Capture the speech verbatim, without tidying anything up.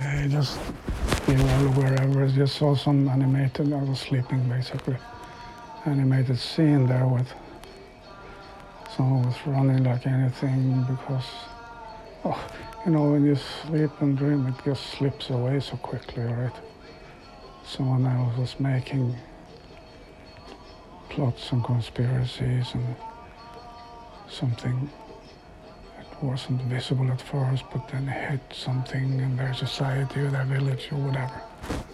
I just be all wherever. I just saw some animated, I was sleeping basically, animated scene there with someone was running like anything because, oh, you know, when you sleep and dream, it just slips away so quickly, right? Someone else was making plots and conspiracies and something that wasn't visible at first, but then hit something in their society or their village or whatever.